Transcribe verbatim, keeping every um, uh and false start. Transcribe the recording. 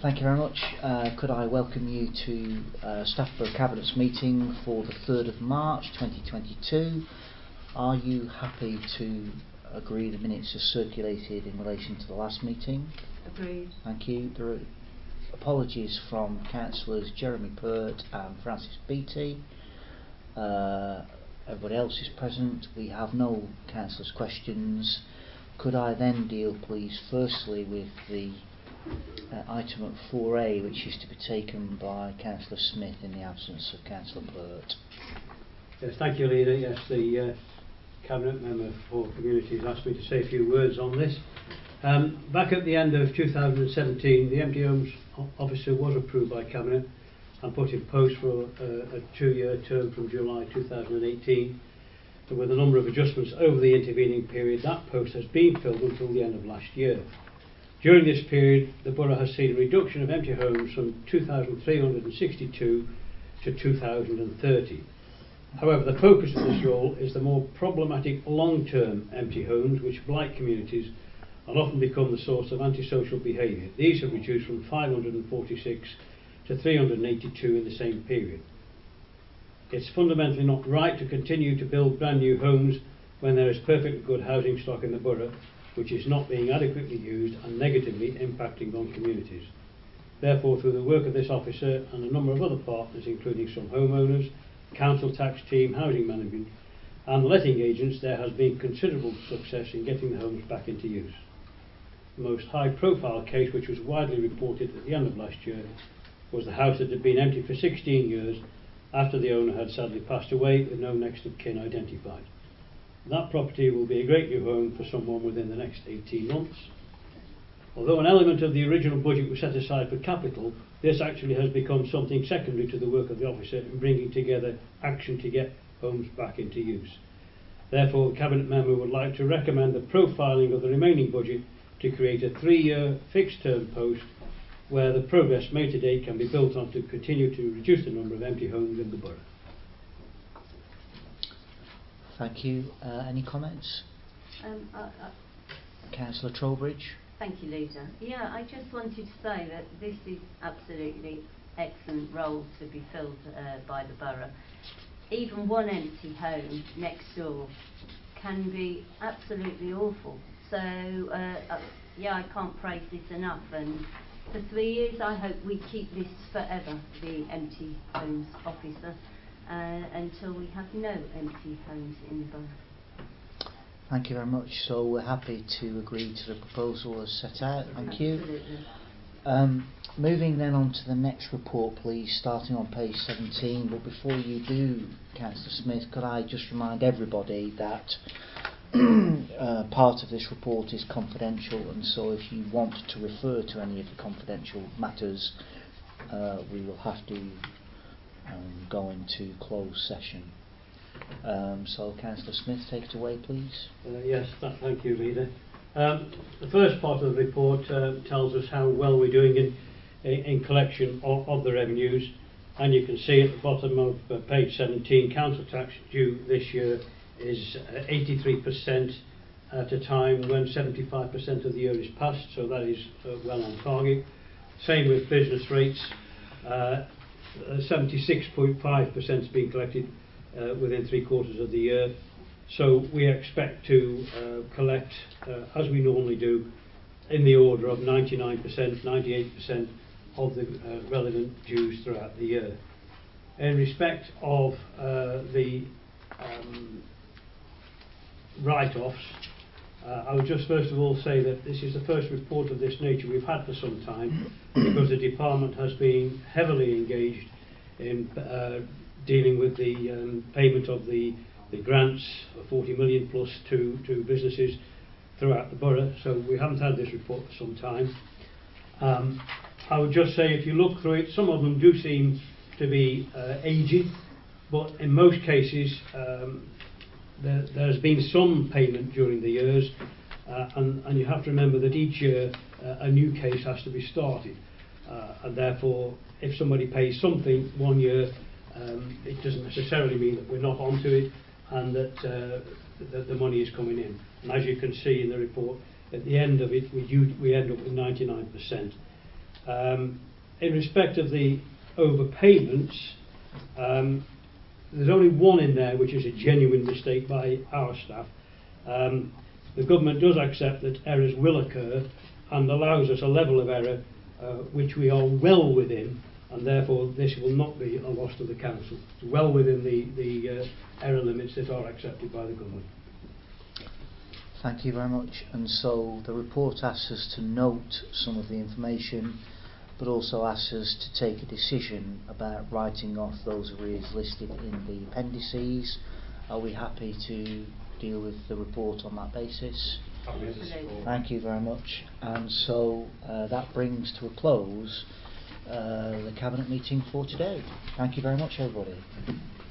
Thank you very much. Uh, could I welcome you to uh, Staffborough Cabinet's meeting for the third of March twenty twenty-two. Are you happy to agree the minutes are circulated in relation to the last meeting? Agreed. Thank you. There are apologies from Councillors Jeremy Pert and Francis Beattie. Uh, everybody else is present. We have no councillors' questions. Could I then deal, please, firstly with the uh, item at four A, which is to be taken by Councillor Smith in the absence of Councillor Pert. Yes, thank you, Leader. Yes, the uh, Cabinet Member for Communities asked me to say a few words on this. Um, back at the end of two thousand seventeen, the Empty Homes Officer was approved by Cabinet and put in post for uh, a two-year term from July two thousand eighteen. But with a number of adjustments over the intervening period, that post has been filled until the end of last year. During this period, the Borough has seen a reduction of empty homes from two thousand three hundred sixty-two to two thousand thirty. However, the focus of this role is the more problematic long-term empty homes which blight communities and often become the source of antisocial behaviour. These have reduced from five hundred forty-six to three hundred eighty-two in the same period. It's fundamentally not right to continue to build brand new homes when there is perfectly good housing stock in the borough which is not being adequately used and negatively impacting on communities. Therefore, through the work of this officer and a number of other partners, including some homeowners, council tax team, housing management and letting agents, there has been considerable success in getting the homes back into use. The most high profile case, which was widely reported at the end of last year, was the house that had been empty for sixteen years after the owner had sadly passed away with no next of kin identified. That property will be a great new home for someone within the next eighteen months. Although an element of the original budget was set aside for capital, this actually has become something secondary to the work of the officer in bringing together action to get homes back into use. Therefore, the Cabinet Member would like to recommend the profiling of the remaining budget to create a three-year fixed-term post where the progress made to date can be built on to continue to reduce the number of empty homes in the borough. Thank you. Uh, any comments? Um, uh, uh, Councillor Trowbridge. Thank you, Leader. Yeah, I just wanted to say that this is absolutely excellent role to be filled uh, by the borough. Even one empty home next door can be absolutely awful. So, uh, uh, yeah, I can't praise this enough. And for three years, I hope we keep this forever, the Empty Homes Officer, uh, until we have no empty homes in the borough. Thank you very much. So we're happy to agree to the proposal as set out. Thank Absolutely. you. Um, moving then on to the next report, please, starting on page seventeen. But before you do, Councillor Smith, could I just remind everybody that uh, part of this report is confidential, and so if you want to refer to any of the confidential matters, uh, we will have to um, go into closed session. Um, so, Councillor Smith, take it away, please. Uh, yes, th thank you, Leader. Um, the first part of the report uh, tells us how well we're doing in, in, in collection of, of the revenues, and you can see at the bottom of uh, page seventeen, council tax due this year is uh, eighty-three percent at a time when seventy-five percent of the year is past, so that is uh, well on target. Same with business rates, uh, seventy-six point five percent has been collected uh, within three quarters of the year. So we expect to uh, collect, uh, as we normally do, in the order of ninety-nine percent, ninety-eight percent of the uh, relevant dues throughout the year. In respect of uh, the um, write-offs, uh, I would just first of all say that this is the first report of this nature we've had for some time, because the department has been heavily engaged in uh, dealing with the um, payment of the the grants, forty million plus to, to businesses throughout the borough, so we haven't had this report for some time. Um, I would just say, if you look through it, some of them do seem to be uh, aged, but in most cases um, there, there's been some payment during the years, uh, and, and you have to remember that each year uh, a new case has to be started, uh, and therefore if somebody pays something one year, um, it doesn't necessarily mean that we're not onto it and that, uh, that the money is coming in. And as you can see in the report, at the end of it, we, do, we end up with ninety-nine percent. Um, in respect of the overpayments, um, there's only one in there which is a genuine mistake by our staff. Um, the government does accept that errors will occur and allows us a level of error uh, which we are well within, and therefore this will not be a loss to the council. It's well within the, the uh, error limits that are accepted by the government. Thank you very much. And so the report asks us to note some of the information, but also asks us to take a decision about writing off those arrears listed in the appendices. Are we happy to deal with the report on that basis? Absolutely. Thank you very much. And so uh, that brings to a close uh, the Cabinet meeting for today. Thank you very much, everybody.